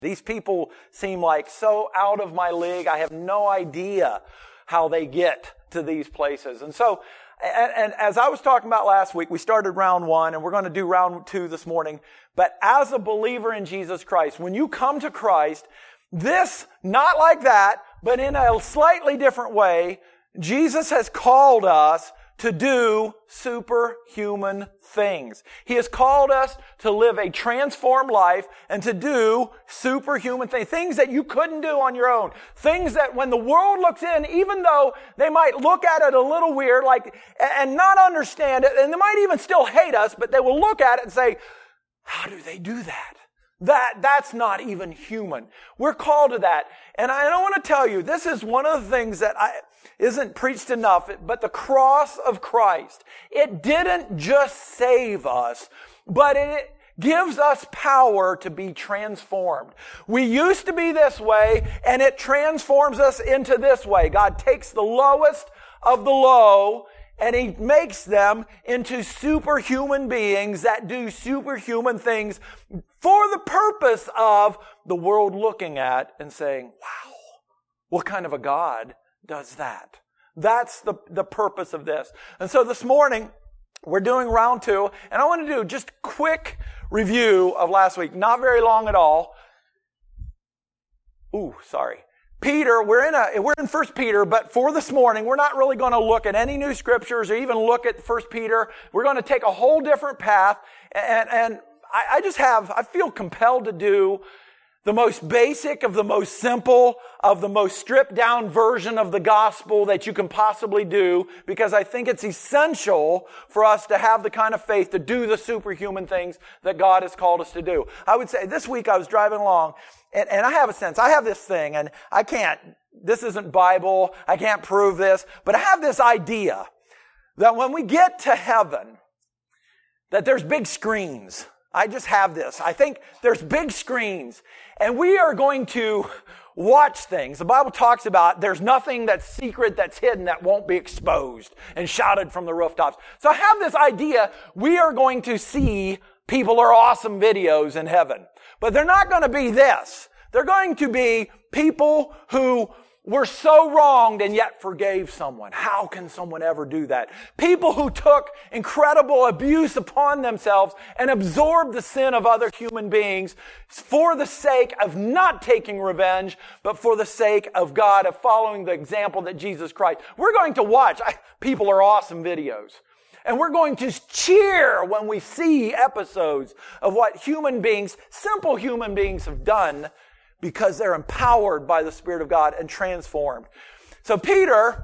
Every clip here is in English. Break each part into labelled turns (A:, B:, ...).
A: These people seem like so out of my league. I have no idea how they get to these places. And so, and as I was talking about last week, we started round 1 and we're going to do round 2 this morning. But as a believer in Jesus Christ, when you come to Christ, this, not like that, but in a slightly different way, Jesus has called us to do superhuman things. He has called us to live a transformed life and to do superhuman things. Things that you couldn't do on your own. Things that when the world looks in, even though they might look at it a little weird, and not understand it, and they might even still hate us, but they will look at it and say, how do they do that? That's not even human. We're called to that. And I don't want to tell you, this is one of the things that isn't preached enough, but the cross of Christ. It didn't just save us, but it gives us power to be transformed. We used to be this way, and it transforms us into this way. God takes the lowest of the low, and He makes them into superhuman beings that do superhuman things for the purpose of the world looking at and saying, wow, what kind of a God does that? That's the purpose of this. And so this morning, we're doing round 2, and I want to do just a quick review of last week. Not very long at all. Peter, we're in 1 Peter, but for this morning, we're not really going to look at any new scriptures or even look at 1 Peter. We're going to take a whole different path, and I feel compelled to do the most basic of the most simple of the most stripped down version of the gospel that you can possibly do, because I think it's essential for us to have the kind of faith to do the superhuman things that God has called us to do. I would say this week I was driving along and I have this thing, and this isn't Bible, I can't prove this, but I have this idea that when we get to heaven, that there's big screens. I just have this. I think there's big screens, and we are going to watch things. The Bible talks about there's nothing that's secret, that's hidden, that won't be exposed and shouted from the rooftops. So I have this idea we are going to see People Are Awesome videos in heaven. But they're not going to be this. They're going to be people who were so wronged and yet forgave someone. How can someone ever do that? People who took incredible abuse upon themselves and absorbed the sin of other human beings for the sake of not taking revenge, but for the sake of God, of following the example that Jesus Christ. We're going to watch People Are Awesome videos. And we're going to cheer when we see episodes of what human beings, simple human beings, have done because they're empowered by the Spirit of God and transformed. So Peter,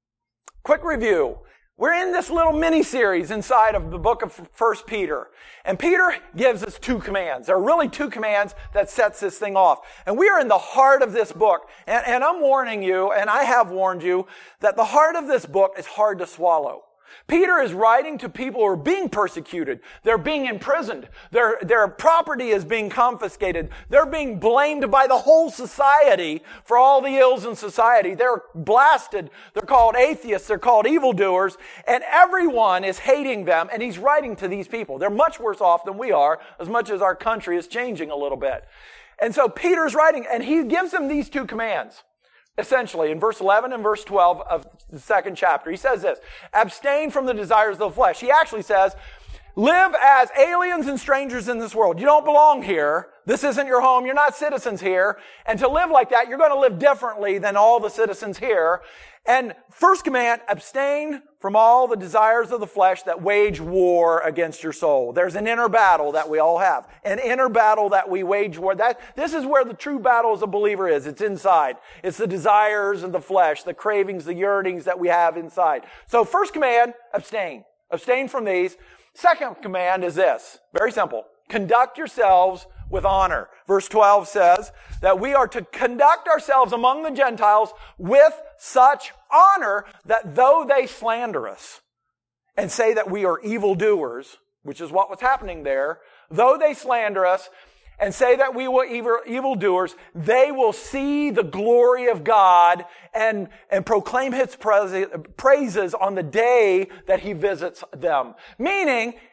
A: quick review. We're in this little mini-series inside of the book of 1 Peter. And Peter gives us 2 commands. There are really 2 commands that sets this thing off. And we are in the heart of this book. And I'm warning you, and I have warned you, that the heart of this book is hard to swallow. Peter is writing to people who are being persecuted. They're being imprisoned. Their property is being confiscated. They're being blamed by the whole society for all the ills in society. They're blasted. They're called atheists. They're called evildoers. And everyone is hating them. And he's writing to these people. They're much worse off than we are, as much as our country is changing a little bit. And so Peter's writing, and he gives them these 2 commands. Essentially, in verse 11 and verse 12 of the 2nd chapter, he says this: abstain from the desires of the flesh. He actually says, live as aliens and strangers in this world. You don't belong here. This isn't your home. You're not citizens here. And to live like that, you're going to live differently than all the citizens here. And first command, abstain from all the desires of the flesh that wage war against your soul. There's an inner battle that we all have. An inner battle that we wage war. This is where the true battle as a believer is. It's inside. It's the desires of the flesh, the cravings, the yearnings that we have inside. So first command, abstain. Abstain from these. Second command is this. Very simple. Conduct yourselves with honor. Verse 12 says that we are to conduct ourselves among the Gentiles with such honor that though they slander us and say that we are evildoers, which is what was happening there, though they slander us and say that we were evildoers, they will see the glory of God and proclaim His praises on the day that He visits them. Meaning,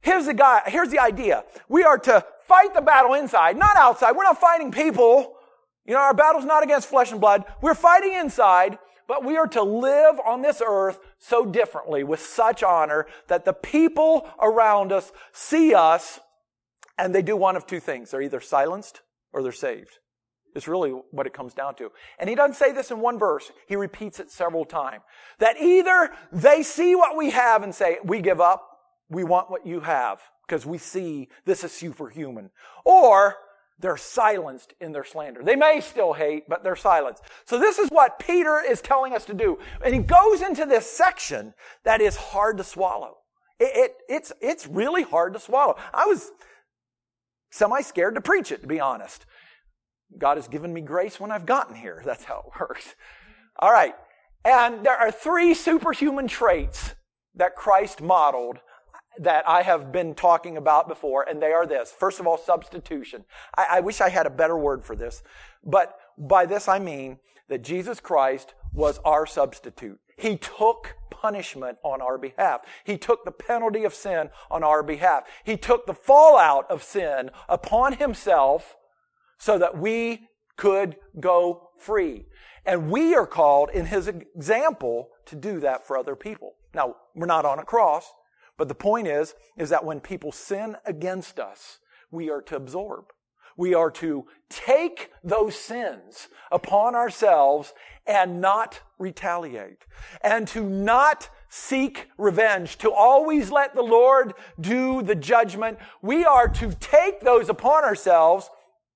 A: here's the idea. We are to fight the battle inside, not outside. We're not fighting people. Our battle's not against flesh and blood. We're fighting inside, but we are to live on this earth so differently, with such honor, that the people around us see us, and they do one of two things. They're either silenced or they're saved. It's really what it comes down to. And he doesn't say this in one verse. He repeats it several times. That either they see what we have and say, we give up, we want what you have, because we see this is superhuman. Or they're silenced in their slander. They may still hate, but they're silenced. So this is what Peter is telling us to do. And he goes into this section that is hard to swallow. It's really hard to swallow. I was semi-scared to preach it, to be honest. God has given me grace when I've gotten here. That's how it works. All right. And there are 3 superhuman traits that Christ modeled that I have been talking about before, and they are this. First of all, substitution. I wish I had a better word for this, but by this I mean that Jesus Christ was our substitute. He took punishment on our behalf. He took the penalty of sin on our behalf. He took the fallout of sin upon himself so that we could go free. And we are called, in his example, to do that for other people. Now, we're not on a cross, but the point is that when people sin against us, we are to absorb. We are to take those sins upon ourselves and not retaliate. And to not seek revenge, to always let the Lord do the judgment. We are to take those upon ourselves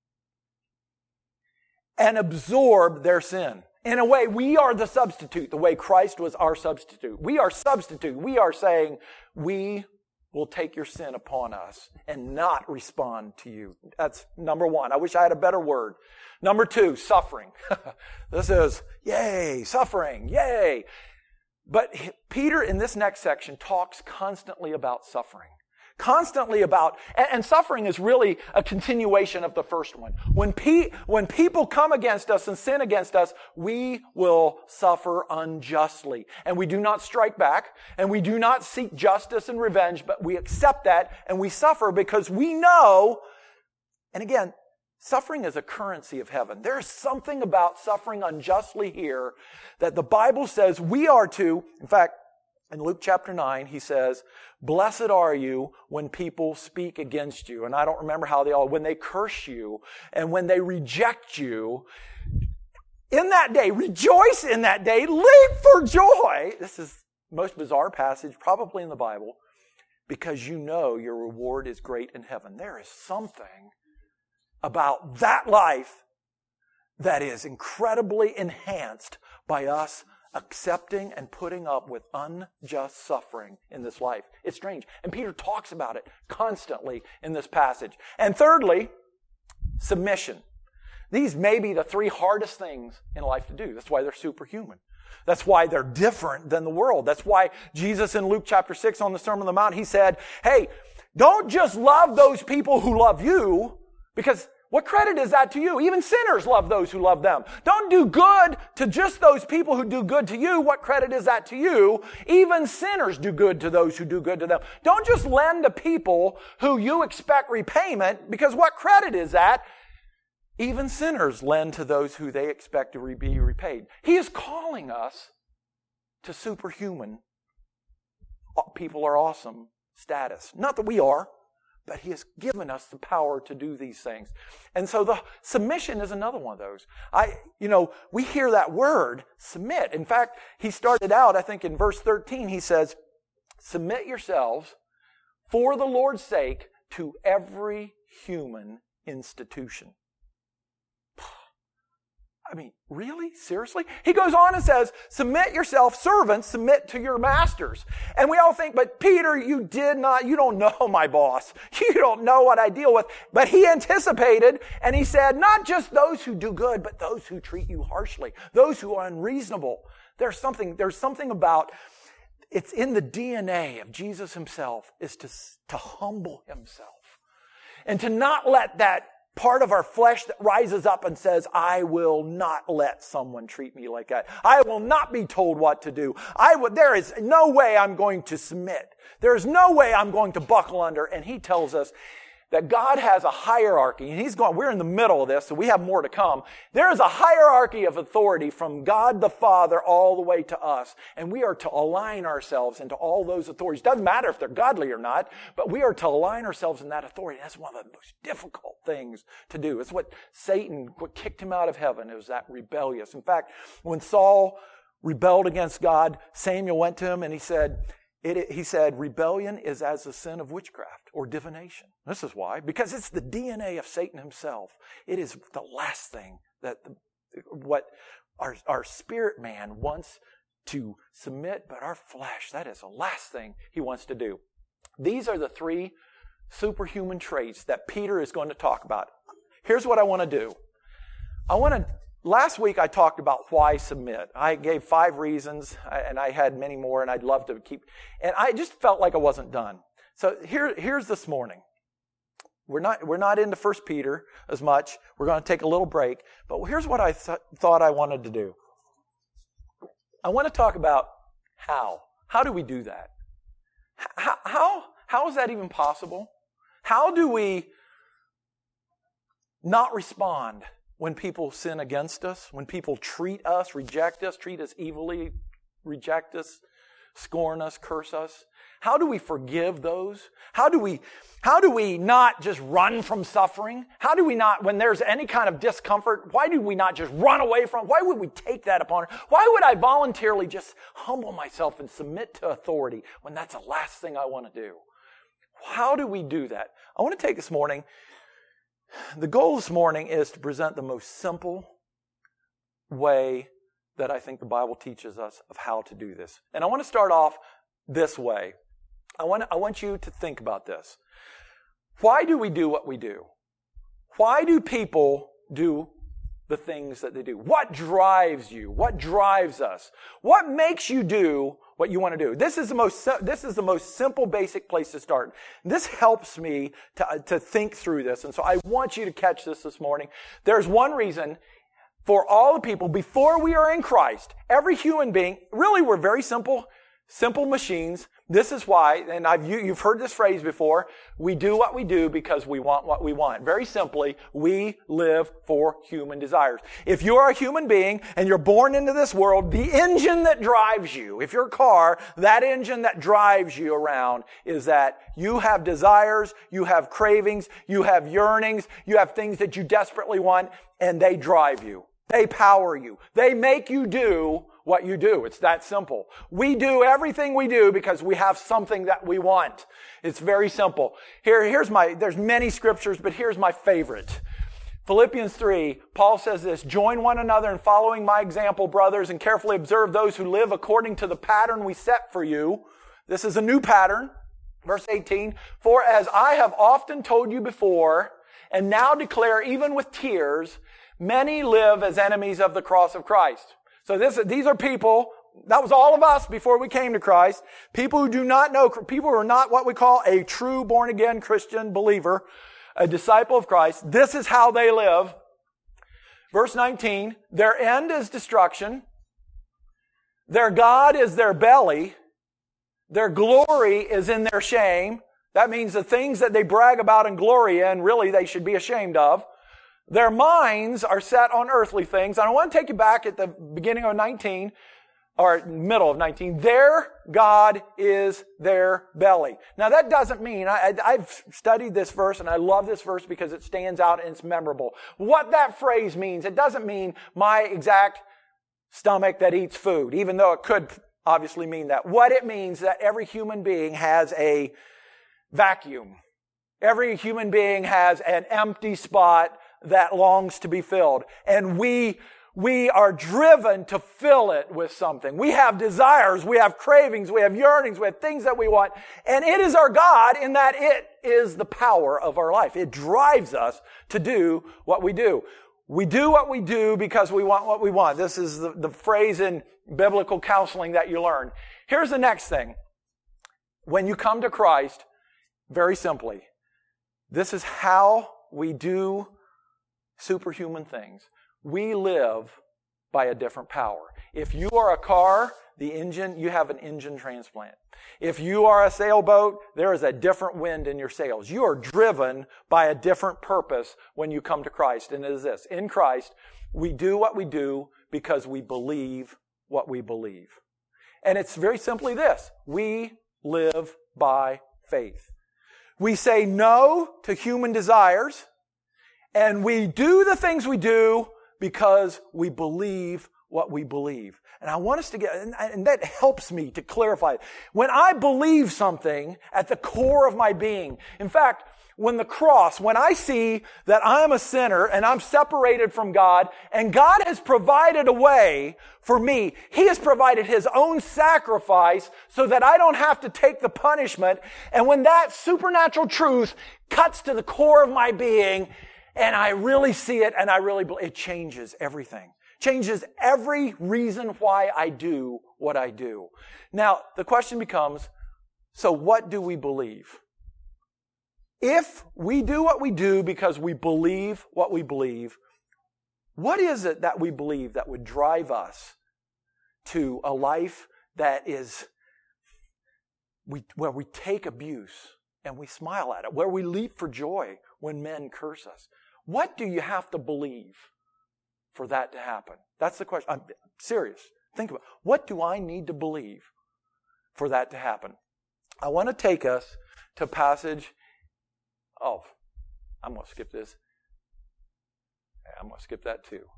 A: and absorb their sin. In a way, we are the substitute, the way Christ was our substitute. We are substitute. We are saying, we will take your sin upon us and not respond to you. That's number 1. I wish I had a better word. Number 2, suffering. This is, yay, suffering, yay. But Peter, in this next section, talks constantly about suffering. Constantly about, and suffering is really a continuation of the first one. When people come against us and sin against us, we will suffer unjustly. And we do not strike back, and we do not seek justice and revenge, but we accept that and we suffer because we know, and again, suffering is a currency of heaven. There is something about suffering unjustly here that the Bible says we are to, in fact, in Luke chapter 9, he says, blessed are you when people speak against you. And I don't remember how when they curse you and when they reject you. In that day, rejoice in that day, leap for joy. This is the most bizarre passage probably in the Bible, because you know your reward is great in heaven. There is something about that life that is incredibly enhanced by us accepting and putting up with unjust suffering in this life. It's strange. And Peter talks about it constantly in this passage. And thirdly, submission. These may be the 3 hardest things in life to do. That's why they're superhuman. That's why they're different than the world. That's why Jesus in Luke chapter 6 on the Sermon on the Mount, he said, hey, don't just love those people who love you, because what credit is that to you? Even sinners love those who love them. Don't do good to just those people who do good to you. What credit is that to you? Even sinners do good to those who do good to them. Don't just lend to people who you expect repayment, because what credit is that? Even sinners lend to those who they expect to be repaid. He is calling us to superhuman, people are awesome status. Not that we are, but he has given us the power to do these things. And so the submission is another one of those. We hear that word, submit. In fact, he started out, I think in verse 13, he says, submit yourselves for the Lord's sake to every human institution. I mean, really? Seriously? He goes on and says, submit yourself, servants, submit to your masters. And we all think, but Peter, you don't know my boss. You don't know what I deal with. But he anticipated, and he said, not just those who do good, but those who treat you harshly, those who are unreasonable. There's something about, it's in the DNA of Jesus himself, is to humble himself. And to not let that part of our flesh that rises up and says, I will not let someone treat me like that. I will not be told what to do. There is no way I'm going to submit. There is no way I'm going to buckle under. And he tells us that God has a hierarchy, and we're in the middle of this, so we have more to come. There is a hierarchy of authority from God the Father all the way to us, and we are to align ourselves into all those authorities. Doesn't matter if they're godly or not, but we are to align ourselves in that authority. That's one of the most difficult things to do. It's what kicked him out of heaven. It was that rebellious. In fact, when Saul rebelled against God, Samuel went to him and he said, rebellion is as the sin of witchcraft or divination. This is why. Because it's the DNA of Satan himself. It is the last thing what our spirit man wants to submit, but our flesh, that is the last thing he wants to do. These are the 3 superhuman traits that Peter is going to talk about. Here's what I want to do. Last week I talked about why submit. I gave 5 reasons, and I had many more, and I'd love to keep. And I just felt like I wasn't done. So here's this morning. We're not into 1 Peter as much. We're going to take a little break. But here's what I thought I wanted to do. I want to talk about how. How do we do that? How is that even possible? How do we not respond when people sin against us, when people treat us, reject us, treat us evilly, reject us, scorn us, curse us? How do we forgive those? How do we not just run from suffering? How do we not, when there's any kind of discomfort, why do we not just run away from it? Why would we take that upon us? Why would I voluntarily just humble myself and submit to authority when that's the last thing I want to do? How do we do that? I want to take this morning. The goal this morning is to present the most simple way that I think the Bible teaches us of how to do this. And I want to start off this way. I want you to think about this. Why do we do what we do? Why do people do the things that they do? What drives you? What drives us? What makes you do what you want to do? This is the most simple, basic place to start. This helps me to think through this. And so I want you to catch this morning. There's one reason for all the people before we are in Christ. Every human being, really we're very simple machines. This is why, and you've heard this phrase before, we do what we do because we want what we want. Very simply, we live for human desires. If you are a human being and you're born into this world, the engine that drives you, if you're a car, that engine that drives you around is that you have desires, you have cravings, you have yearnings, you have things that you desperately want, and they drive you. They power you. They make you do what you do. It's that simple. We do everything we do because we have something that we want. It's very simple. There's many scriptures, but here's my favorite. Philippians 3, Paul says this, join one another in following my example, brothers, and carefully observe those who live according to the pattern we set for you. This is a new pattern. Verse 18, for as I have often told you before, and now declare even with tears, many live as enemies of the cross of Christ. So these are people, that was all of us before we came to Christ, people who do not know, people who are not what we call a true born-again Christian believer, a disciple of Christ. This is how they live. Verse 19, their end is destruction. Their God is their belly. Their glory is in their shame. That means the things that they brag about and glory in, really they should be ashamed of. Their minds are set on earthly things. And I want to take you back at the beginning of 19, or middle of 19. Their God is their belly. Now that doesn't mean, I've studied this verse and I love this verse because it stands out and it's memorable. What that phrase means, it doesn't mean my exact stomach that eats food, even though it could obviously mean that. What it means is that every human being has a vacuum. Every human being has an empty spot that longs to be filled. And we are driven to fill it with something. We have desires, we have cravings, we have yearnings, we have things that we want. And it is our God in that it is the power of our life. It drives us to do what we do. We do what we do because we want what we want. This is the phrase in biblical counseling that you learn. Here's the next thing. When you come to Christ, very simply, this is how we do superhuman things. We live by a different power. If you are a car, the engine, you have an engine transplant. If you are a sailboat, there is a different wind in your sails. You are driven by a different purpose when you come to Christ. And it is this: in Christ, we do what we do because we believe what we believe. And it's very simply this: we live by faith. We say no to human desires, and we do the things we do because we believe what we believe. And I want us to get, and that helps me to clarify it. When I believe something at the core of my being, in fact, when I see that I'm a sinner and I'm separated from God, and God has provided a way for me, He has provided His own sacrifice so that I don't have to take the punishment. And when that supernatural truth cuts to the core of my being, and I really see it, and I really believe, it changes everything. Changes every reason why I do what I do. Now, the question becomes, so what do we believe? If we do what we do because we believe what we believe, what is it that we believe that would drive us to a life that is, where we take abuse and we smile at it, where we leap for joy when men curse us? What do you have to believe for that to happen? That's the question. I'm serious. Think about it. What do I need to believe for that to happen? I want to take us to a passage. Oh, I'm going to skip this. I'm going to skip that too.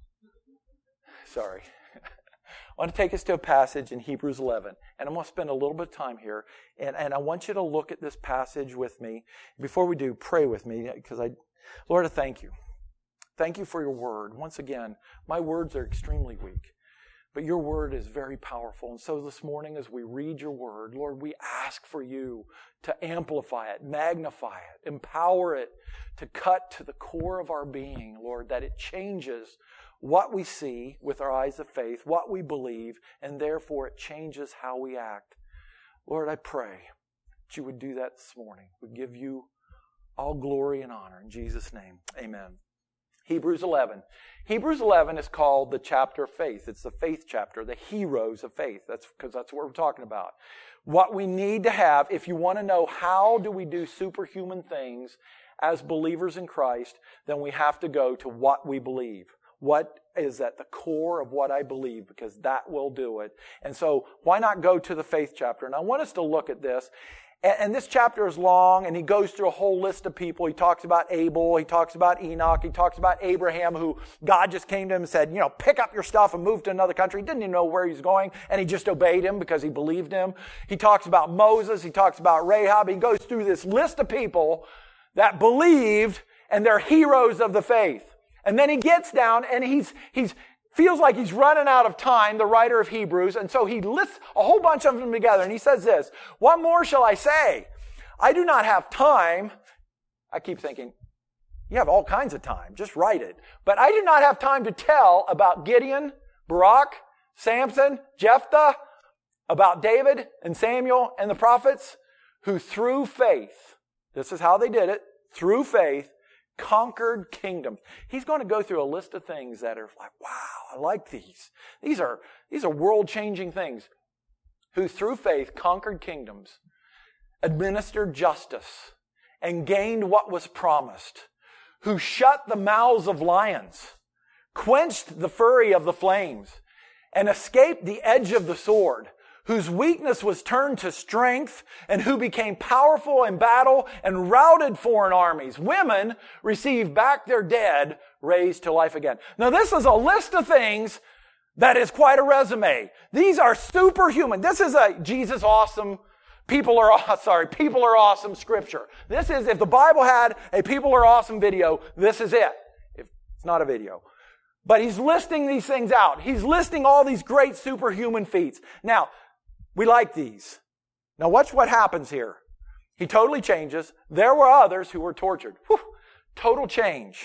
A: Sorry. I want to take us to a passage in Hebrews 11. And I'm going to spend a little bit of time here. And I want you to look at this passage with me. Before we do, pray with me. Because Lord, I thank you. Thank you for your word. Once again, my words are extremely weak, but your word is very powerful. And so this morning as we read your word, Lord, we ask for you to amplify it, magnify it, empower it to cut to the core of our being, Lord, that it changes what we see with our eyes of faith, what we believe, and therefore it changes how we act. Lord, I pray that you would do that this morning. We give you all glory and honor. In Jesus' name, amen. Hebrews 11. Hebrews 11 is called the chapter of faith. It's the faith chapter, the heroes of faith. That's because that's what we're talking about. What we need to have, if you want to know how do we do superhuman things as believers in Christ, then we have to go to what we believe. What is at the core of what I believe? Because that will do it. And so why not go to the faith chapter? And I want us to look at this. And this chapter is long, and he goes through a whole list of people. He talks about Abel, he talks about Enoch, he talks about Abraham, who God just came to him and said, pick up your stuff and move to another country. He didn't even know where he was going, and he just obeyed him because he believed him. He talks about Moses, he talks about Rahab. He goes through this list of people that believed, and they're heroes of the faith. And then he gets down, and he's feels like he's running out of time, the writer of Hebrews, and so he lists a whole bunch of them together, and he says this: what more shall I say? I do not have time. I keep thinking, you have all kinds of time. Just write it. But I do not have time to tell about Gideon, Barak, Samson, Jephthah, about David and Samuel and the prophets, who through faith, this is how they did it, through faith, conquered kingdoms. He's going to go through a list of things that are like, wow, I like these. These are world-changing things. Who through faith conquered kingdoms, administered justice, and gained what was promised. Who shut the mouths of lions, quenched the fury of the flames, and escaped the edge of the sword. Whose weakness was turned to strength, and who became powerful in battle and routed foreign armies. Women received back their dead, raised to life again. Now this is a list of things that is quite a resume. These are superhuman. This is a Jesus awesome, people are awesome scripture. This is, if the Bible had a people are awesome video, this is it. If it's not a video. But he's listing these things out. He's listing all these great superhuman feats. Now, we like these. Now watch what happens here. He totally changes. There were others who were tortured. Whew, total change.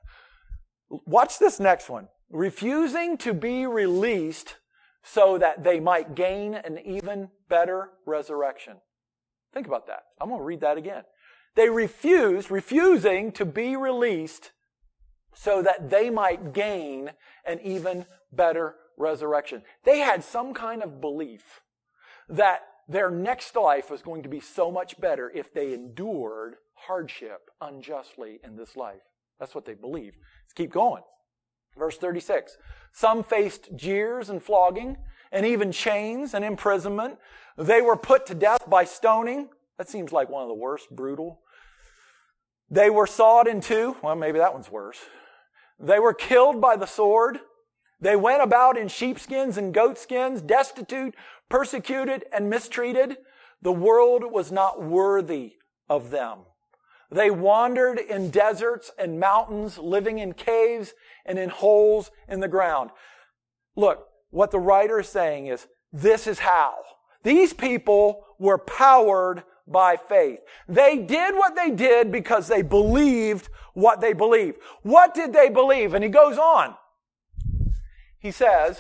A: Watch this next one. Refusing to be released so that they might gain an even better resurrection. Think about that. I'm going to read that again. They refusing to be released so that they might gain an even better resurrection. They had some kind of belief that their next life was going to be so much better if they endured hardship unjustly in this life. That's what they believed. Let's keep going. Verse 36. Some faced jeers and flogging, and even chains and imprisonment. They were put to death by stoning. That seems like one of the worst, brutal. They were sawed in two. Well, maybe that one's worse. They were killed by the sword. They went about in sheepskins and goatskins, destitute, persecuted, and mistreated. The world was not worthy of them. They wandered in deserts and mountains, living in caves and in holes in the ground. Look, what the writer is saying is, this is how. These people were powered by faith. They did what they did because they believed what they believed. What did they believe? And he goes on. He says,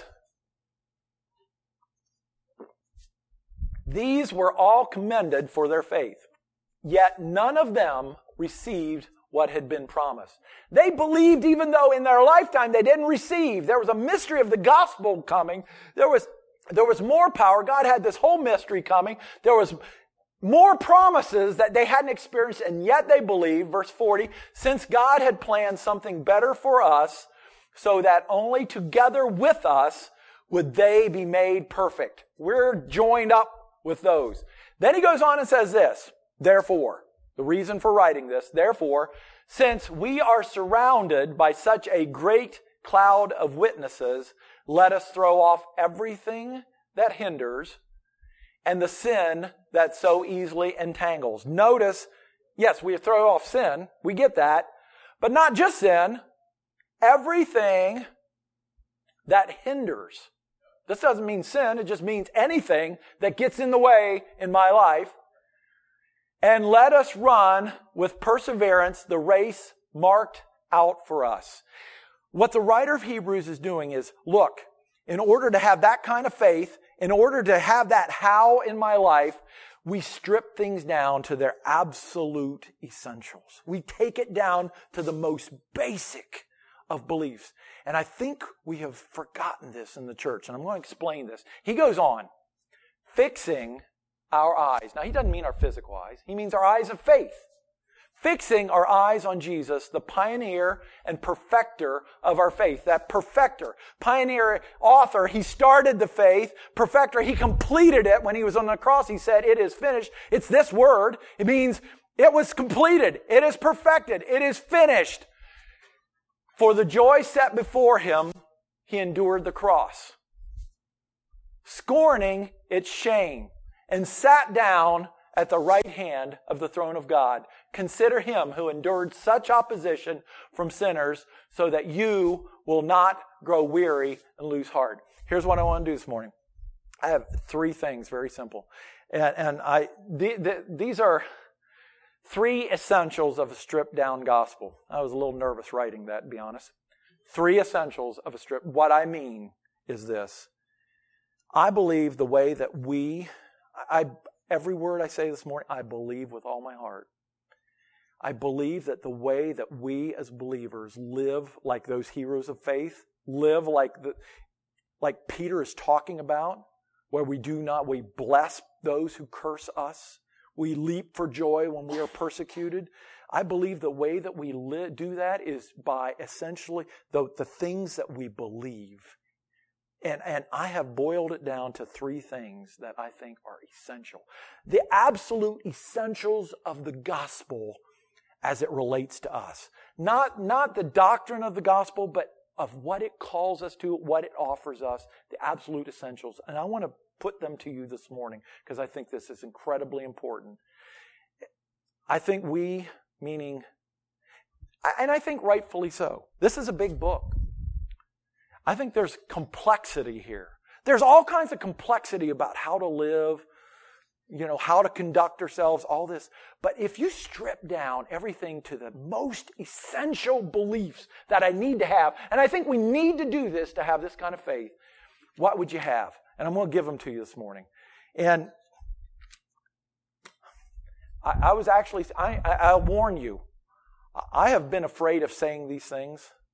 A: these were all commended for their faith, yet none of them received what had been promised. They believed even though in their lifetime they didn't receive. There was a mystery of the gospel coming. There was more power. God had this whole mystery coming. There was more promises that they hadn't experienced, and yet they believed. Verse 40, since God had planned something better for us, so that only together with us would they be made perfect. We're joined up with those. Then he goes on and says this, therefore, the reason for writing this, therefore, since we are surrounded by such a great cloud of witnesses, let us throw off everything that hinders and the sin that so easily entangles. Notice, yes, we throw off sin. We get that. But not just sin. Everything that hinders. This doesn't mean sin. It just means anything that gets in the way in my life. And let us run with perseverance the race marked out for us. What the writer of Hebrews is doing is, look, in order to have that kind of faith, in order to have that how in my life, we strip things down to their absolute essentials. We take it down to the most basic of beliefs. And I think we have forgotten this in the church, and I'm going to explain this. He goes on, fixing our eyes. Now, he doesn't mean our physical eyes. He means our eyes of faith. Fixing our eyes on Jesus, the pioneer and perfecter of our faith. That perfecter, pioneer, author, he started the faith. Perfecter, he completed it when he was on the cross. He said, it is finished. It's this word. It means it was completed. It is perfected. It is finished. For the joy set before him, he endured the cross, scorning its shame, and sat down at the right hand of the throne of God. Consider him who endured such opposition from sinners so that you will not grow weary and lose heart. Here's what I want to do this morning. I have three things, very simple. These are three essentials of a stripped down gospel. I was a little nervous writing that, to be honest. Three essentials of a stripped. What I mean is this. I believe the way that every word I say this morning, I believe with all my heart. I believe that the way that we as believers live like those heroes of faith, live like Peter is talking about, where we bless those who curse us. We leap for joy when we are persecuted. I believe the way that we do that is by essentially the things that we believe. And I have boiled it down to three things that I think are essential. The absolute essentials of the gospel as it relates to us. Not the doctrine of the gospel, but of what it calls us to, what it offers us, the absolute essentials. And I want to put them to you this morning because I think this is incredibly important. I think and I think rightfully so. This is a big book. I think there's complexity here. There's all kinds of complexity about how to live, how to conduct ourselves, all this. But if you strip down everything to the most essential beliefs that I need to have, and I think we need to do this to have this kind of faith, what would you have? And I'm going to give them to you this morning. And I'll warn you, I have been afraid of saying these things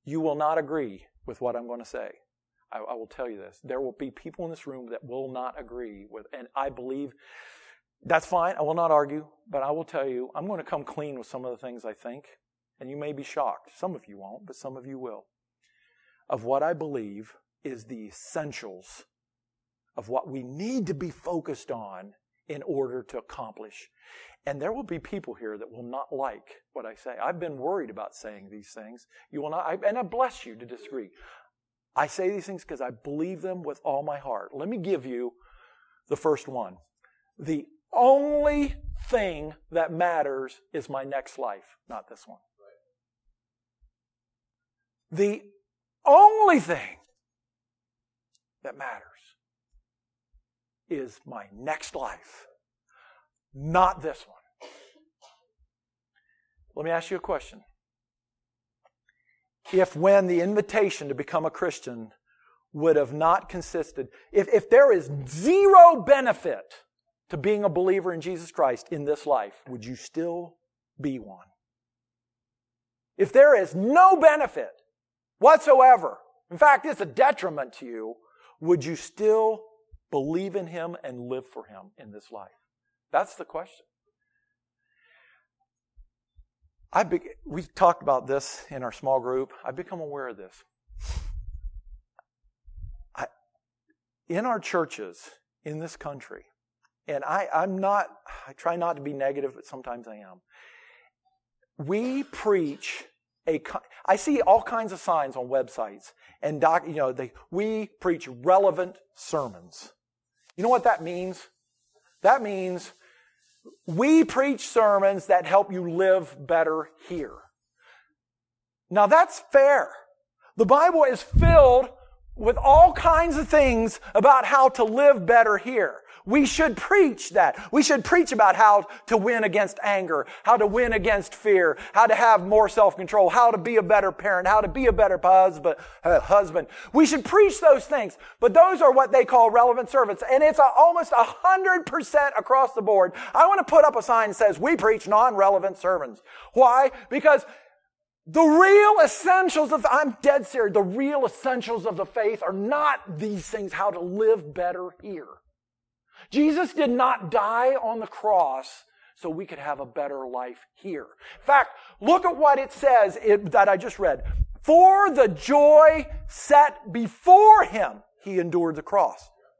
A: You will not agree with what I'm going to say. I will tell you this. There will be people in this room that will not agree with, and I believe that's fine. I will not argue, but I will tell you, I'm going to come clean with some of the things I think, and you may be shocked. Some of you won't, but some of you will. Of what I believe is the essentials of what we need to be focused on in order to accomplish. And there will be people here that will not like what I say. I've been worried about saying these things. You will not, and I bless you to disagree. I say these things because I believe them with all my heart. Let me give you the first one. The only thing that matters is my next life, not this one. The only thing that matters is my next life, not this one. Let me ask you a question. If when the invitation to become a Christian would have not consisted, if there is zero benefit to being a believer in Jesus Christ in this life, would you still be one? If there is no benefit whatsoever, in fact, it's a detriment to you, would you still believe in Him and live for Him in this life? That's the question. We've talked about this in our small group. I've become aware of this. In our churches in this country, and I try not to be negative, but sometimes I am. We preach I see all kinds of signs on websites, and we preach relevant sermons. You know what that means? That means we preach sermons that help you live better here. Now that's fair. The Bible is filled with all kinds of things about how to live better here. We should preach that. We should preach about how to win against anger, how to win against fear, how to have more self-control, how to be a better parent, how to be a better husband. We should preach those things, but those are what they call relevant sermons, and it's almost 100% across the board. I want to put up a sign that says, we preach non-relevant sermons. Why? Because the real essentials I'm dead serious, the real essentials of the faith are not these things, how to live better here. Jesus did not die on the cross so we could have a better life here. In fact, look at what it says that I just read. For the joy set before Him, He endured the cross.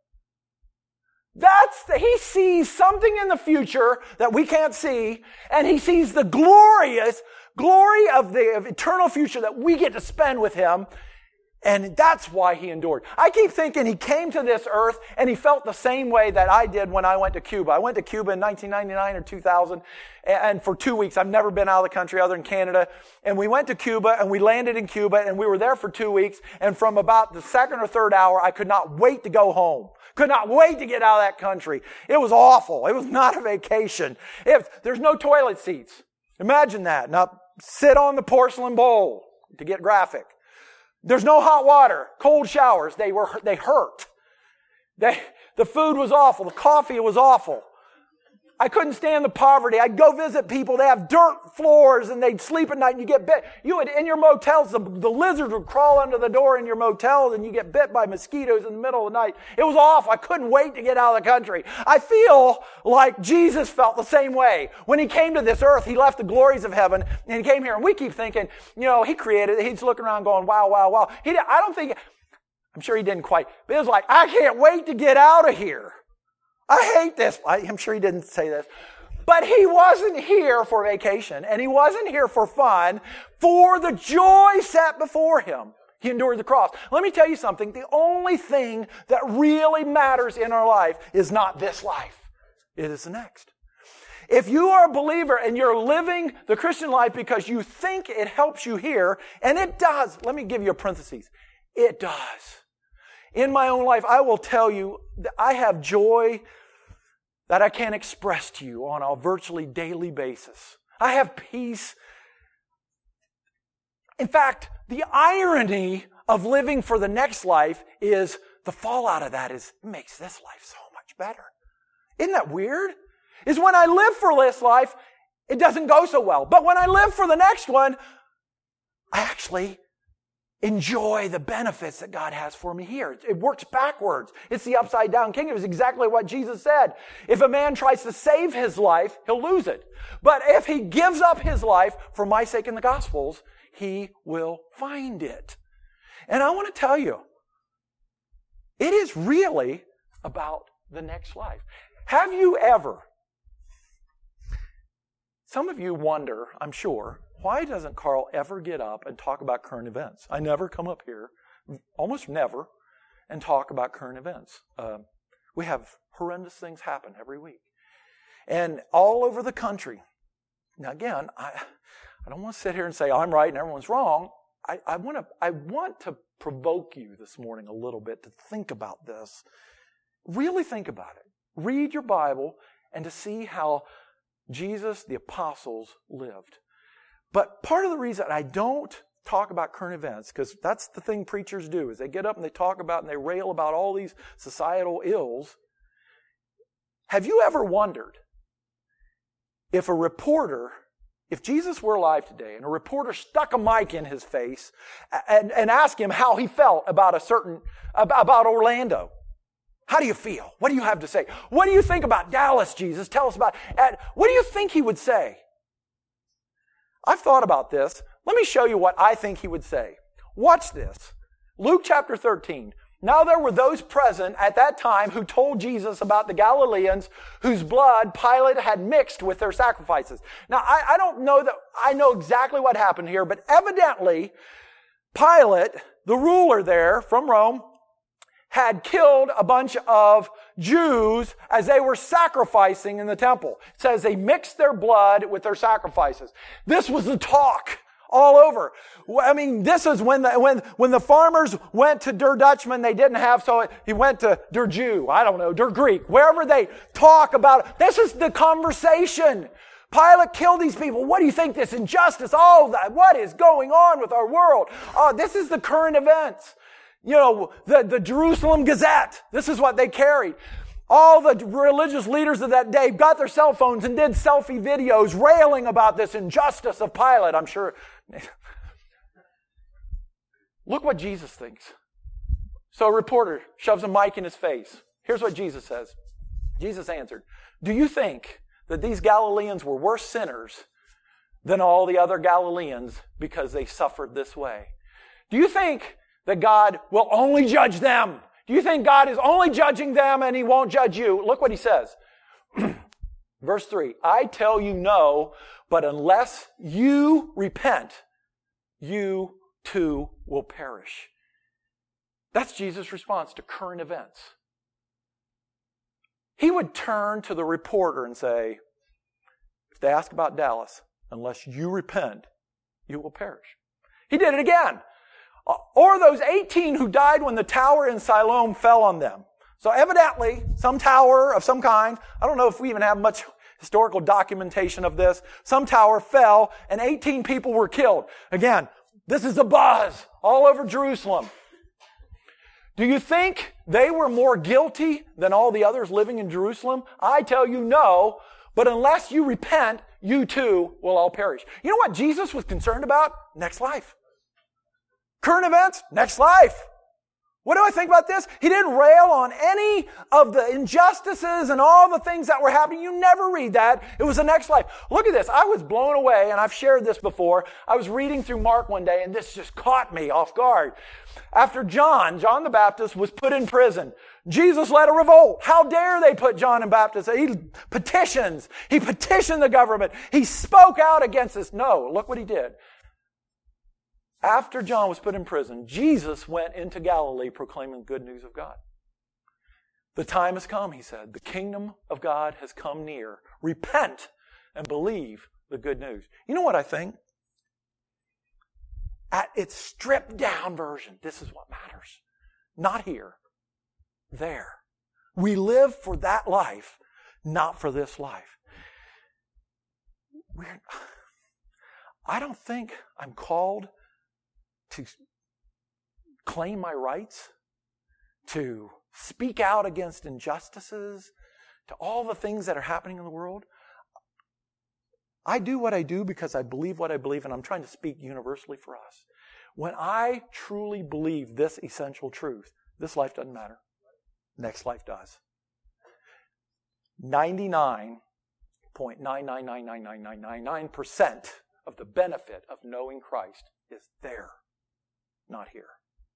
A: He sees something in the future that we can't see, and He sees the glory of the eternal future that we get to spend with Him. And that's why He endured. I keep thinking He came to this earth and He felt the same way that I did when I went to Cuba. I went to Cuba in 1999 or 2000, and for 2 weeks. I've never been out of the country other than Canada. And we went to Cuba, and we landed in Cuba, and we were there for 2 weeks. And from about the second or third hour, I could not wait to go home. Could not wait to get out of that country. It was awful. It was not a vacation. There's no toilet seats. Imagine that. Now, sit on the porcelain bowl to get graphic. There's no hot water, cold showers. They hurt. The food was awful. The coffee was awful. I couldn't stand the poverty. I'd go visit people. They have dirt floors and they'd sleep at night and you get bit. In your motels, the lizards would crawl under the door in your motel and you get bit by mosquitoes in the middle of the night. It was awful. I couldn't wait to get out of the country. I feel like Jesus felt the same way. When He came to this earth, He left the glories of heaven and He came here. And we keep thinking, He created it. He's looking around going, wow, wow, wow. I'm sure He didn't quite. But it was like, I can't wait to get out of here. I hate this. I'm sure He didn't say this. But He wasn't here for vacation, and He wasn't here for fun. For the joy set before Him, He endured the cross. Let me tell you something. The only thing that really matters in our life is not this life. It is the next. If you are a believer and you're living the Christian life because you think it helps you here, and it does. Let me give you a parenthesis. It does. In my own life, I will tell you that I have joy that I can't express to you on a virtually daily basis. I have peace. In fact, the irony of living for the next life is the fallout of that is it makes this life so much better. Isn't that weird? Is when I live for this life, it doesn't go so well. But when I live for the next one, I actually enjoy the benefits that God has for me here. It works backwards. It's the upside down kingdom. It's exactly what Jesus said. If a man tries to save his life, he'll lose it. But if he gives up his life for my sake in the Gospels, he will find it. And I want to tell you, it is really about the next life. Have you ever, some of you wonder, I'm sure, why doesn't Carl ever get up and talk about current events? I never come up here, almost never, and talk about current events. We have horrendous things happen every week. And all over the country. Now again, I don't want to sit here and say I'm right and everyone's wrong. I want to provoke you this morning a little bit to think about this. Really think about it. Read your Bible and to see how Jesus, the apostles, lived. But part of the reason I don't talk about current events, because that's the thing preachers do, is they get up and they talk about and they rail about all these societal ills. Have you ever wondered if a reporter, if Jesus were alive today and a reporter stuck a mic in his face and asked him how he felt about about Orlando? How do you feel? What do you have to say? What do you think about Dallas, Jesus? Tell us about it. What do you think he would say? I've thought about this. Let me show you what I think he would say. Watch this. Luke chapter 13. Now there were those present at that time who told Jesus about the Galileans whose blood Pilate had mixed with their sacrifices. Now I don't know that I know exactly what happened here, but evidently Pilate, the ruler there from Rome, had killed a bunch of Jews as they were sacrificing in the temple. It says they mixed their blood with their sacrifices. This was the talk all over. I mean, this is when the farmers went to Der Dutchman, they didn't have, so he went to Der Jew, I don't know, Der Greek, wherever they talk about it. This is the conversation. Pilate killed these people. What do you think? This injustice, all that, what is going on with our world? Oh, this is the current events. You know, the Jerusalem Gazette. This is what they carried. All the religious leaders of that day got their cell phones and did selfie videos railing about this injustice of Pilate. I'm sure. Look what Jesus thinks. So a reporter shoves a mic in his face. Here's what Jesus says. Jesus answered, "Do you think that these Galileans were worse sinners than all the other Galileans because they suffered this way? Do you think that God will only judge them? Do you think God is only judging them and He won't judge you?" Look what He says. Verse 3, "I tell you no, but unless you repent, you too will perish." That's Jesus' response to current events. He would turn to the reporter and say, if they ask about Dallas, unless you repent, you will perish. He did it again. Or those 18 who died when the tower in Siloam fell on them. So evidently, some tower of some kind, I don't know if we even have much historical documentation of this, some tower fell and 18 people were killed. Again, this is a buzz all over Jerusalem. Do you think they were more guilty than all the others living in Jerusalem? I tell you no, but unless you repent, you too will all perish. You know what Jesus was concerned about? Next life. Current events, next life. What do I think about this? He didn't rail on any of the injustices and all the things that were happening. You never read that. It was the next life. Look at this. I was blown away, and I've shared this before. I was reading through Mark one day, and this just caught me off guard. After John the Baptist, was put in prison, Jesus led a revolt. How dare they put John the Baptist? He petitioned the government. He spoke out against this. No, look what he did. After John was put in prison, Jesus went into Galilee proclaiming the good news of God. The time has come, he said. The kingdom of God has come near. Repent and believe the good news. You know what I think? At its stripped down version, this is what matters. Not here, there. We live for that life, not for this life. I don't think I'm called to claim my rights, to speak out against injustices, to all the things that are happening in the world. I do what I do because I believe what I believe, and I'm trying to speak universally for us. When I truly believe this essential truth, this life doesn't matter. Next life does. 99.9999999% of the benefit of knowing Christ is there, not here.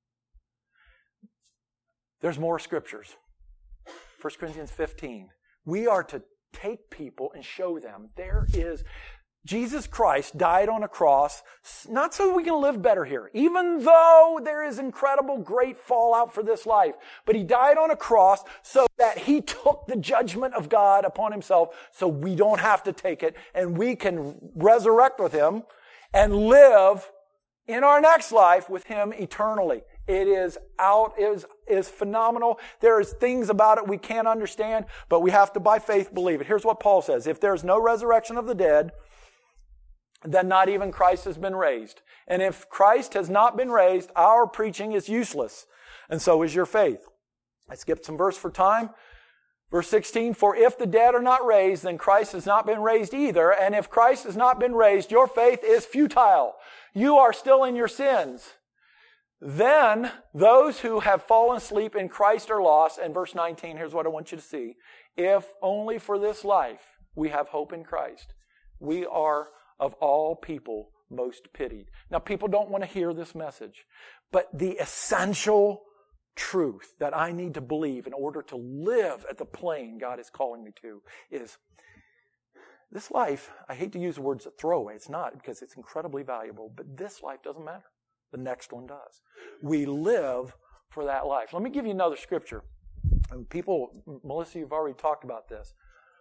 A: There's more scriptures. 1 Corinthians 15. We are to take people and show them there is Jesus Christ died on a cross, not so we can live better here, even though there is incredible, great fallout for this life. But He died on a cross so that He took the judgment of God upon Himself so we don't have to take it, and we can resurrect with Him and live in our next life with Him eternally. It is phenomenal. There is things about it we can't understand, but we have to by faith believe it. Here's what Paul says. If there's no resurrection of the dead, then not even Christ has been raised. And if Christ has not been raised, our preaching is useless, and so is your faith. I skipped some verse for time. Verse 16, for if the dead are not raised, then Christ has not been raised either. And if Christ has not been raised, your faith is futile. You are still in your sins. Then those who have fallen asleep in Christ are lost. And verse 19, here's what I want you to see. If only for this life we have hope in Christ, we are of all people most pitied. Now, people don't want to hear this message, but the essential truth that I need to believe in order to live at the plane God is calling me to is this life, I hate to use the words throwaway, it's not, because it's incredibly valuable, but this life doesn't matter. The next one does. We live for that life. Let me give you another scripture. And people, Melissa, you've already talked about this.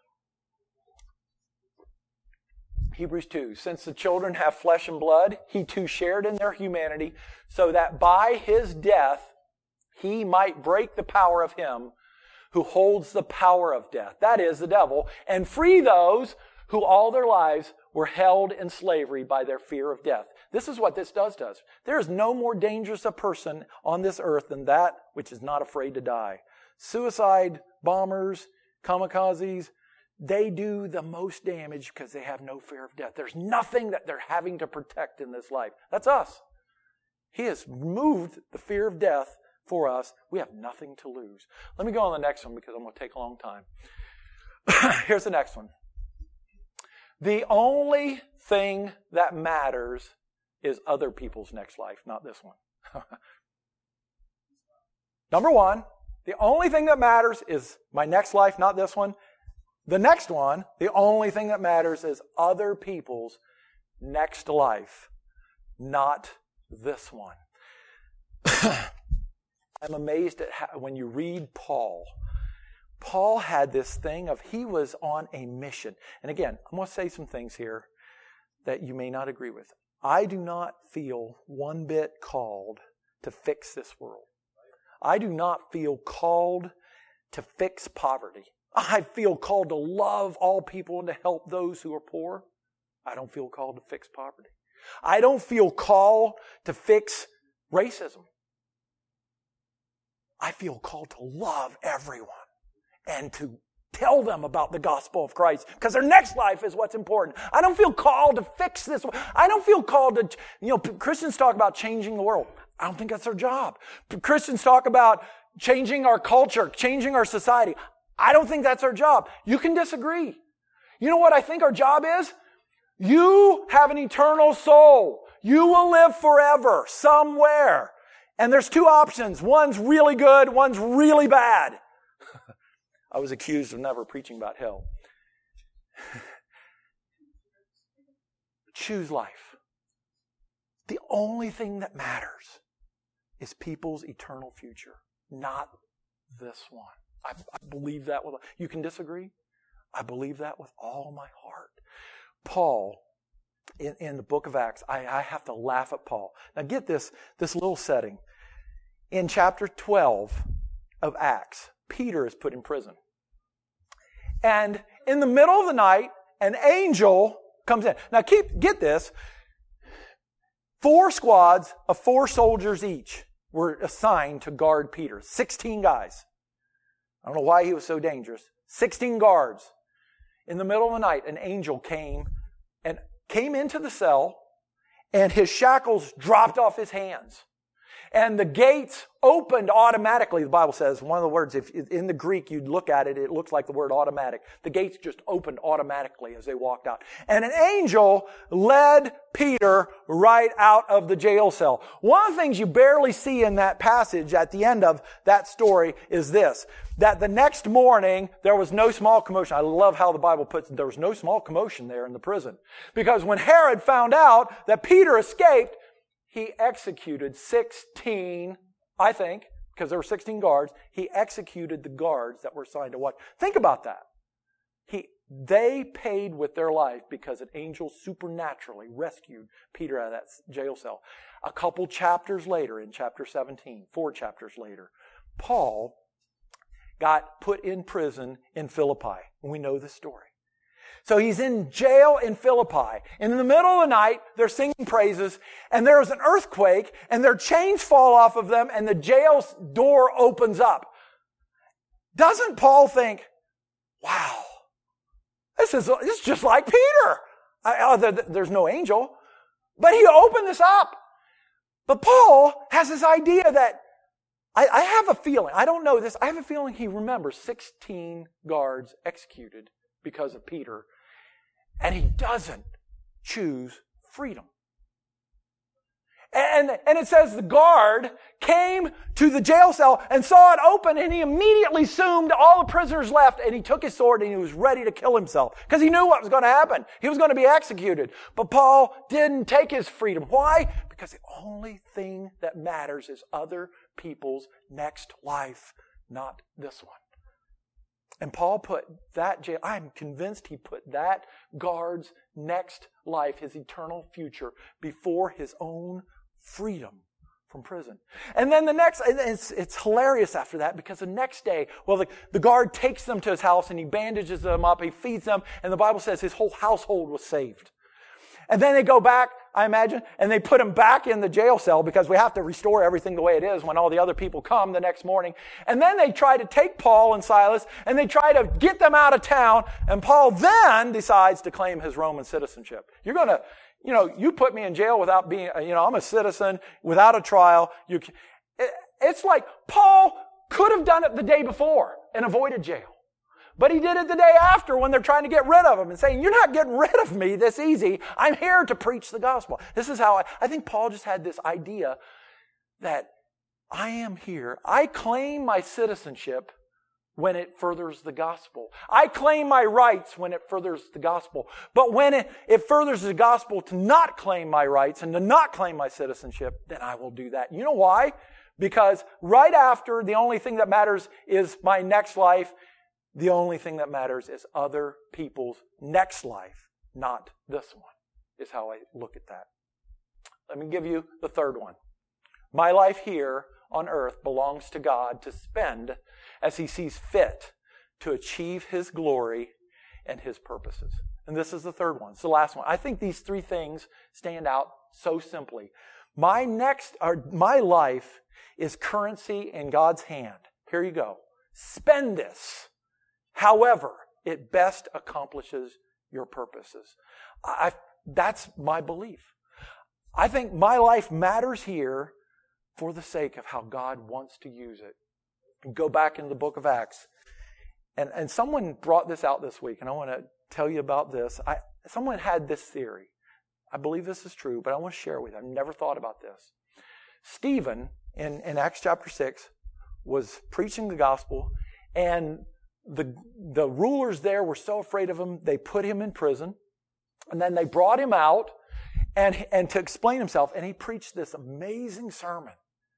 A: Hebrews 2, since the children have flesh and blood, He too shared in their humanity, so that by His death He might break the power of him who holds the power of death, that is, the devil, and free those who all their lives were held in slavery by their fear of death. This is what this does to us. There is no more dangerous a person on this earth than that which is not afraid to die. Suicide bombers, kamikazes, they do the most damage because they have no fear of death. There's nothing that they're having to protect in this life. That's us. He has removed the fear of death for us. We have nothing to lose. Let me go on the next one because I'm going to take a long time. Here's the next one. The only thing that matters is other people's next life, not this one. Number one, the only thing that matters is my next life, not this one. The next one, the only thing that matters is other people's next life, not this one. I'm amazed at how, when you read Paul, Paul had this thing of he was on a mission. And again, I'm going to say some things here that you may not agree with. I do not feel one bit called to fix this world. I do not feel called to fix poverty. I feel called to love all people and to help those who are poor. I don't feel called to fix poverty. I don't feel called to fix racism. I feel called to love everyone and to tell them about the gospel of Christ because their next life is what's important. I don't feel called to fix this. I don't feel called to, Christians talk about changing the world. I don't think that's their job. Christians talk about changing our culture, changing our society. I don't think that's our job. You can disagree. You know what I think our job is? You have an eternal soul. You will live forever somewhere. And there's two options. One's really good, one's really bad. I was accused of never preaching about hell. Choose life. The only thing that matters is people's eternal future, not this one. I believe that you can disagree. I believe that with all my heart. Paul, in the book of Acts, I have to laugh at Paul. Now get this little setting. In chapter 12 of Acts, Peter is put in prison. And in the middle of the night, an angel comes in. Now get this. 4 squads of 4 soldiers each were assigned to guard Peter. 16 guys. I don't know why he was so dangerous. 16 guards. In the middle of the night, an angel came into the cell and his shackles dropped off his hands. And the gates opened automatically, the Bible says. One of the words, if in the Greek you'd look at it, it looks like the word automatic. The gates just opened automatically as they walked out. And an angel led Peter right out of the jail cell. One of the things you barely see in that passage at the end of that story is this, that the next morning there was no small commotion. I love how the Bible puts it. There was no small commotion there in the prison. Because when Herod found out that Peter escaped, he executed 16, I think, because there were 16 guards, he executed the guards that were assigned to watch. Think about that. They paid with their life because an angel supernaturally rescued Peter out of that jail cell. A couple chapters later, in chapter 17, 4 chapters later, Paul got put in prison in Philippi. And we know the story. So he's in jail in Philippi. And in the middle of the night, they're singing praises, and there's an earthquake, and their chains fall off of them, and the jail's door opens up. Doesn't Paul think, wow, this is just like Peter. There's no angel. But he opened this up. But Paul has this idea that, I have a feeling, I don't know this, I have a feeling he remembers 16 guards executed because of Peter, and he doesn't choose freedom. And it says the guard came to the jail cell and saw it open, and he immediately assumed all the prisoners left, and he took his sword and he was ready to kill himself because he knew what was going to happen. He was going to be executed. But Paul didn't take his freedom. Why? Because the only thing that matters is other people's next life, not this one. And Paul put that jail, I'm convinced he put that guard's next life, his eternal future, before his own freedom from prison. And then the next, it's hilarious after that, because the next day, the guard takes them to his house and he bandages them up, he feeds them, and the Bible says his whole household was saved. And then they go back, I imagine, and they put him back in the jail cell because we have to restore everything the way it is when all the other people come the next morning. And then they try to take Paul and Silas and they try to get them out of town. And Paul then decides to claim his Roman citizenship. You're going to, you put me in jail without being, I'm a citizen without a trial. It's like Paul could have done it the day before and avoided jail. But he did it the day after when they're trying to get rid of him and saying, you're not getting rid of me this easy. I'm here to preach the gospel. This is how I think Paul just had this idea that I am here. I claim my citizenship when it furthers the gospel. I claim my rights when it furthers the gospel. But when it furthers the gospel to not claim my rights and to not claim my citizenship, then I will do that. You know why? Because right after, the only thing that matters is my next life. The only thing that matters is other people's next life, not this one, is how I look at that. Let me give you the third one. My life here on earth belongs to God to spend as He sees fit to achieve His glory and His purposes. And this is the third one. It's the last one. I think these three things stand out so simply. My life is currency in God's hand. Here you go. Spend this. However, it best accomplishes your purposes. That's my belief. I think my life matters here for the sake of how God wants to use it. Go back in the book of Acts. And someone brought this out this week, and I want to tell you about this. Someone had this theory. I believe this is true, but I want to share it with you. I've never thought about this. Stephen, in Acts chapter 6, was preaching the gospel, and the rulers there were so afraid of him, they put him in prison, and then they brought him out and to explain himself, and he preached this amazing sermon.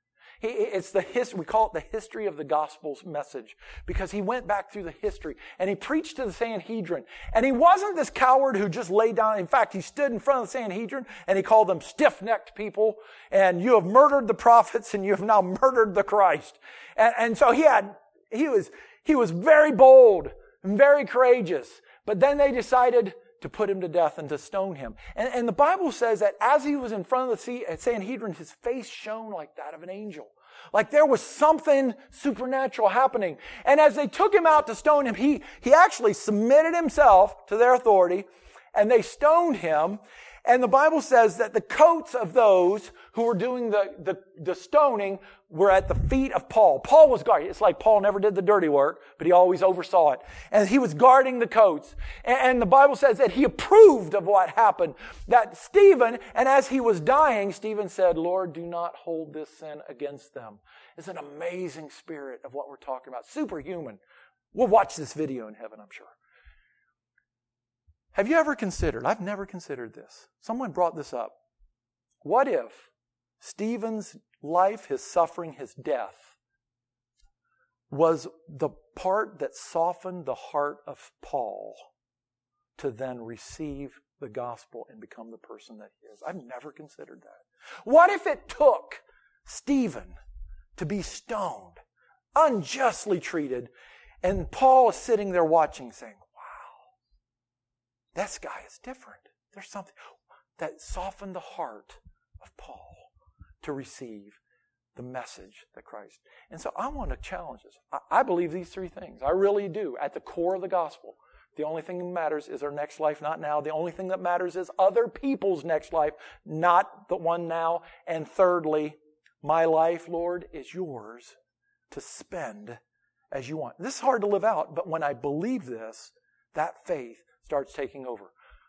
A: We call it the history of the gospel's message, because he went back through the history and he preached to the Sanhedrin. And he wasn't this coward who just laid down. In fact, he stood in front of the Sanhedrin and he called them stiff-necked people, and you have murdered the prophets and you have now murdered the Christ. And so he was very bold and very courageous. But then they decided to put him to death and to stone him. And the Bible says that as he was in front of the Sanhedrin, his face shone like that of an angel. Like there was something supernatural happening. And as they took him out to stone him, he actually submitted himself to their authority, and they stoned him. And the Bible says that the coats of those who were doing the stoning were at the feet of Paul. Paul was guarding. It's like Paul never did the dirty work, but he always oversaw it. And he was guarding the coats. And the Bible says that he approved of what happened. That Stephen, and as he was dying, Stephen said, Lord, do not hold this sin against them. It's an amazing spirit of what we're talking about. Superhuman. We'll watch this video in heaven, I'm sure. Have you ever considered, I've never considered this. Someone brought this up. What if Stephen's life, his suffering, his death was the part that softened the heart of Paul to then receive the gospel and become the person that he is? I've never considered that. What if it took Stephen to be stoned, unjustly treated, and Paul is sitting there watching saying, this guy is different. There's something that softened the heart of Paul to receive the message that Christ. And so I want to challenge us. I believe these three things. I really do. At the core of the gospel, the only thing that matters is our next life, not now. The only thing that matters is other people's next life, not the one now. And thirdly, my life, Lord, is yours to spend as you want. This is hard to live out, but when I believe this, that faith starts taking over.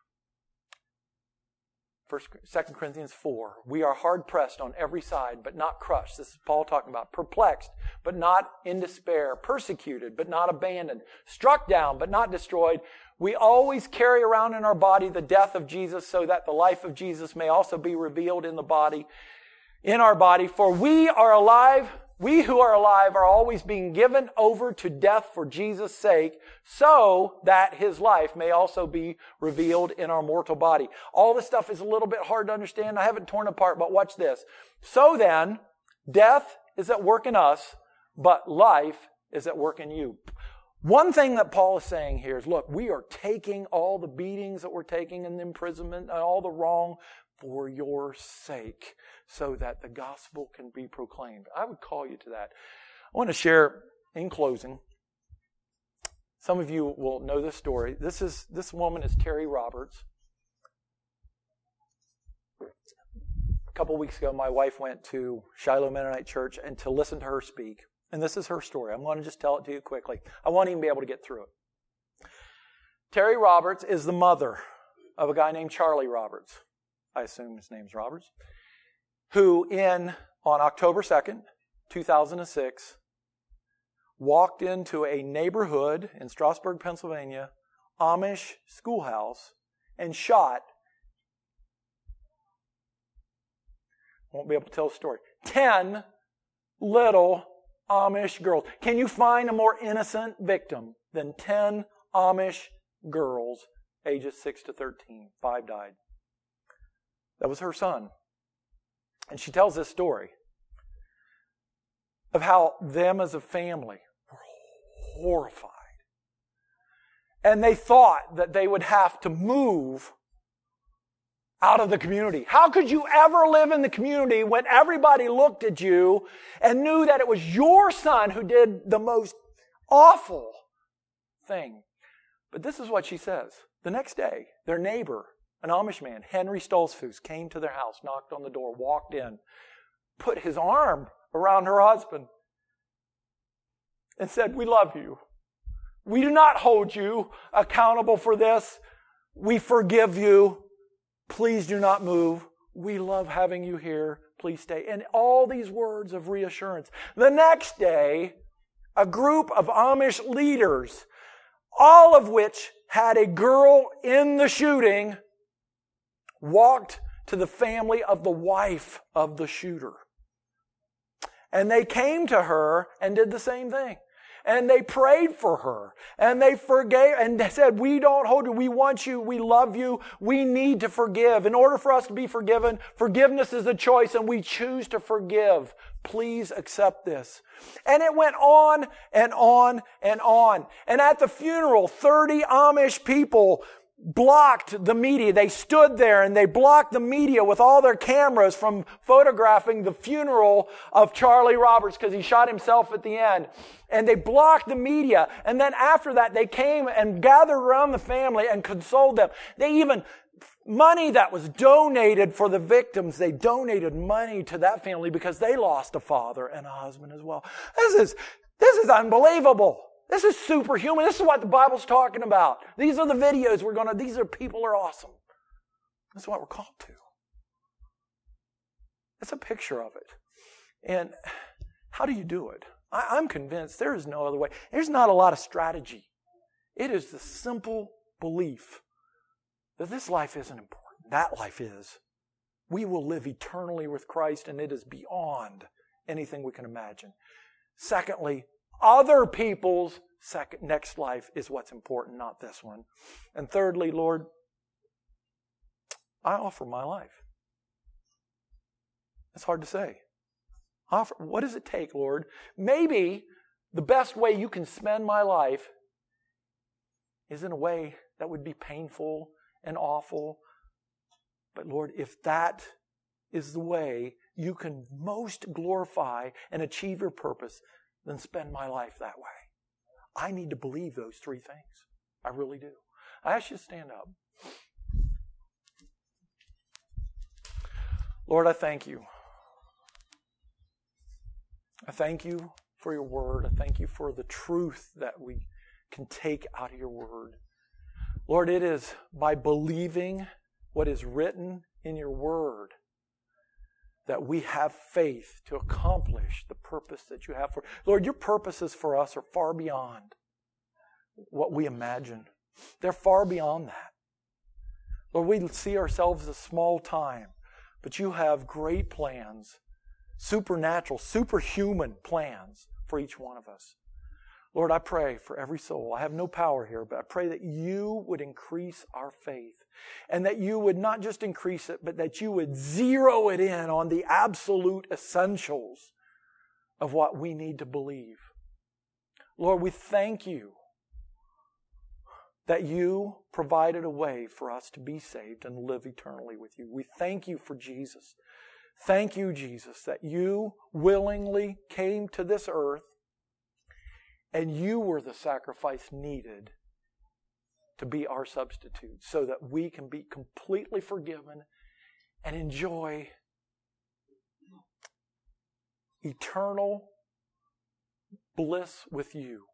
A: 2 Corinthians 4. We are hard pressed on every side, but not crushed. This is Paul talking about. Perplexed, but not in despair. Persecuted, but not abandoned. Struck down, but not destroyed. We always carry around in our body the death of Jesus, so that the life of Jesus may also be revealed in the body, in our body. For we are alive. We who are alive are always being given over to death for Jesus' sake, so that His life may also be revealed in our mortal body. All this stuff is a little bit hard to understand. I haven't torn apart, but watch this. So then, death is at work in us, but life is at work in you. One thing that Paul is saying here is, look, we are taking all the beatings that we're taking and the imprisonment and all the wrong for your sake, so that the gospel can be proclaimed. I would call you to that. I want to share, in closing, some of you will know this story. This woman is Terry Roberts. A couple weeks ago, my wife went to Shiloh Mennonite Church and to listen to her speak. And this is her story. I'm going to just tell it to you quickly. I won't even be able to get through it. Terry Roberts is the mother of a guy named Charlie Roberts. I assume his name's Roberts. Who on October 2nd, 2006, walked into a neighborhood in Strasburg, Pennsylvania, Amish schoolhouse, and shot, won't be able to tell the story, 10 little Amish girls. Can you find a more innocent victim than 10 Amish girls, ages 6 to 13? 5 died. That was her son. And she tells this story of how them as a family were horrified. And they thought that they would have to move out of the community. How could you ever live in the community when everybody looked at you and knew that it was your son who did the most awful thing? But this is what she says. The next day, their neighbor, an Amish man, Henry Stolzfus, came to their house, knocked on the door, walked in, put his arm around her husband, and said, "We love you. We do not hold you accountable for this. We forgive you. Please do not move. We love having you here. Please stay." And all these words of reassurance. The next day, a group of Amish leaders, all of which had a girl in the shooting, walked to the family of the wife of the shooter. And they came to her and did the same thing. And they prayed for her. And they forgave and they said, "We don't hold you. We want you. We love you. We need to forgive. In order for us to be forgiven, forgiveness is a choice and we choose to forgive. Please accept this." And it went on and on and on. And at the funeral, 30 Amish people blocked the media. They stood there and they blocked the media with all their cameras from photographing the funeral of Charlie Roberts because he shot himself at the end. And they blocked the media. And then after that, they came and gathered around the family and consoled them. They even Money that was donated for the victims. They donated money to that family because they lost a father and a husband as well. This is unbelievable. This is superhuman. This is what the Bible's talking about. These are the videos these are people are awesome. That's what we're called to. It's a picture of it. And how do you do it? I'm convinced there is no other way. There's not a lot of strategy. It is the simple belief that this life isn't important. That life is. We will live eternally with Christ, and it is beyond anything we can imagine. Secondly, other people's next life is what's important, not this one. And thirdly, Lord, I offer my life. It's hard to say. What does it take, Lord? Maybe the best way you can spend my life is in a way that would be painful and awful. But Lord, if that is the way you can most glorify and achieve your purpose, then spend my life that way. I need to believe those three things. I really do. I ask you to stand up. Lord, I thank you. I thank you for your word. I thank you for the truth that we can take out of your word. Lord, it is by believing what is written in your word that we have faith to accomplish the purpose that you have for us. Lord, your purposes for us are far beyond what we imagine. They're far beyond that. Lord, we see ourselves as small time, but you have great plans, supernatural, superhuman plans for each one of us. Lord, I pray for every soul. I have no power here, but I pray that you would increase our faith and that you would not just increase it, but that you would zero it in on the absolute essentials of what we need to believe. Lord, we thank you that you provided a way for us to be saved and live eternally with you. We thank you for Jesus. Thank you, Jesus, that you willingly came to this earth and you were the sacrifice needed to be our substitute so that we can be completely forgiven and enjoy eternal bliss with you.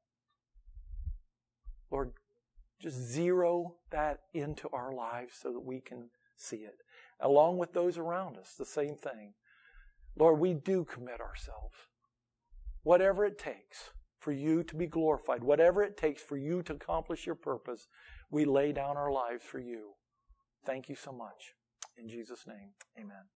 A: Lord, just zero that into our lives so that we can see it. Along with those around us, the same thing. Lord, we do commit ourselves. Whatever it takes for you to be glorified, whatever it takes for you to accomplish your purpose, we lay down our lives for you. Thank you so much. In Jesus' name, amen.